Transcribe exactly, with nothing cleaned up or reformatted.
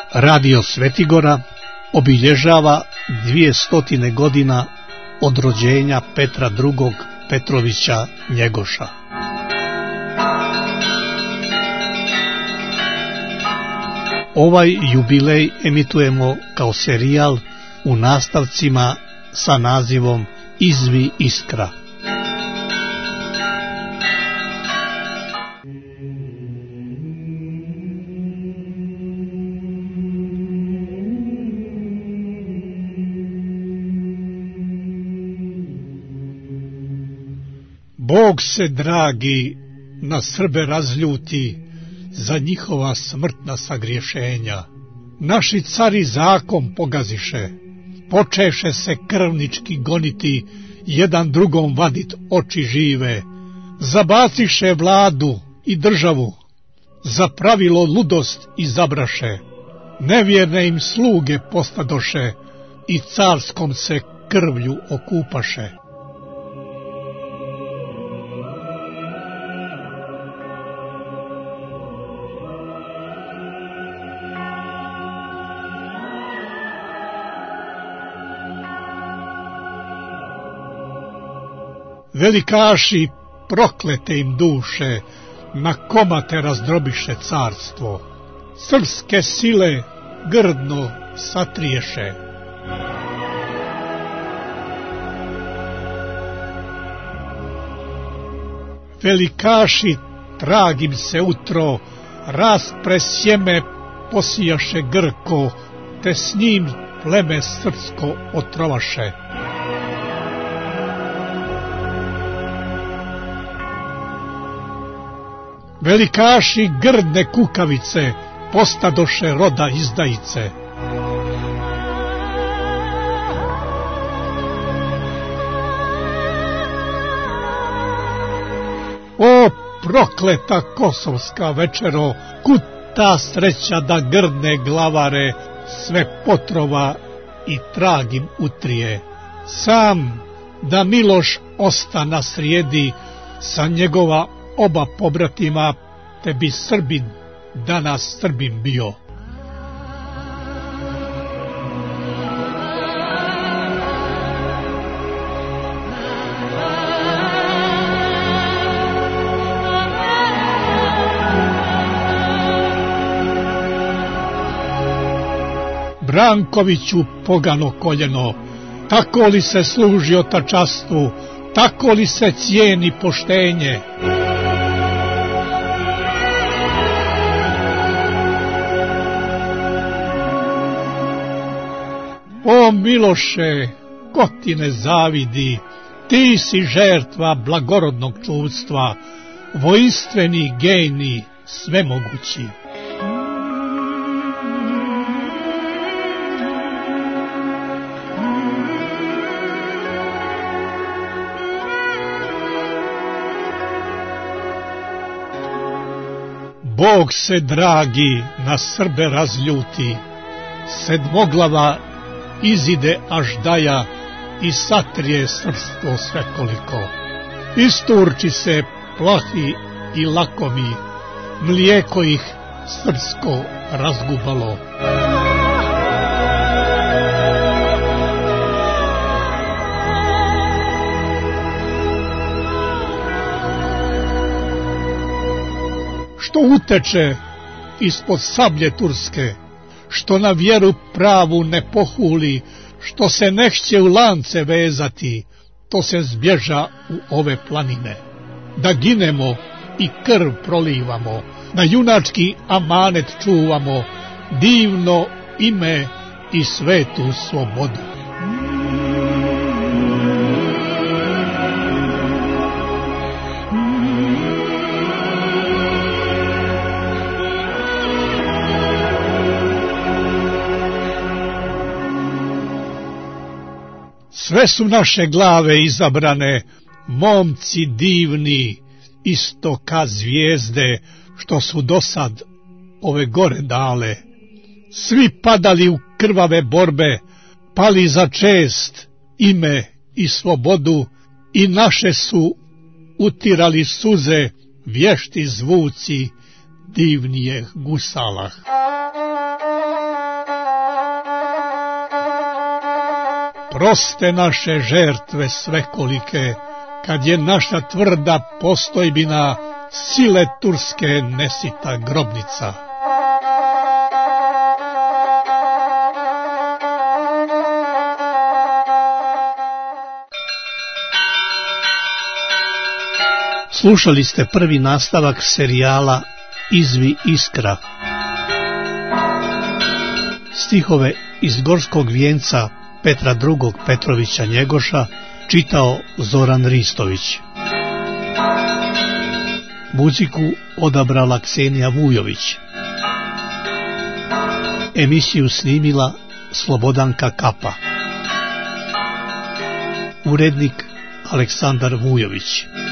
Radio Svetigora obilježava dvije godina od rođenja Petra drugog Petrovića Njegoša. Ovaj jubilej emitujemo kao serijal u nastavcima sa nazivom Izvi iskra. Bog se, dragi, na Srbe razljuti za njihova smrtna sagriješenja. Naši cari zakon pogaziše, počeše se krvnički goniti, jedan drugom vadit oči žive, zabaciše vladu i državu, za pravilo ludost izabraše, nevjerne im sluge postadoše i carskom se krvlju okupaše. Velikaši proklete im duše, na komate razdrobiše carstvo, srpske sile grdno satriješe. Velikaši trag im se utro, raspre sjeme posijaše Grko, te s njim pleme srpsko otrovaše. Velikaši grdne kukavice postadoše roda izdajice. O prokleta kosovska večero, kud ta sreća da grdne glavare sve potrova i trag im utrije. Sam da Miloš osta na srijedi sa njegova oba pobratima, te bi Srbin danas Srbin bio. Brankoviću pogano koljeno, tako li se služi otačastvu, tako li se cijeni poštenje? O Miloše, ko ti ne zavidi, ti si žertva blagorodnog čuvstva, vojstveni genij svemogući. Bog se, dragi, na Srbe razljuti, sedmoglava izide Aždaja i satrije srpstvo svekoliko. Isturči se plahi i lakomi, mlijeko ih srpsko razgubalo. Što uteče ispod sablje turske, što na vjeru pravu ne pohuli, što se nehće u lance vezati, to se zbježa u ove planine. Da ginemo i krv prolivamo, da junački amanet čuvamo, divno ime i svetu slobodu. Sve su naše glave izabrane, momci divni, isto ka zvijezde, što su dosad ove gore dale. Svi padali u krvave borbe, pali za čest, ime i slobodu, i naše su utirali suze vješti zvuci divnijeh gusala. proste naše žertve svekolike, kad je naša tvrda postojbina sile turske nesita grobnica. Slušali ste prvi nastavak serijala Izvi Iskra. Stihove iz Gorskog vijenca Petra drugog Petrovića Njegoša čitao Zoran Ristović. Muziku odabrala Ksenija Vujović. Emisiju snimila Slobodanka Kapa. Urednik Aleksandar Vujović.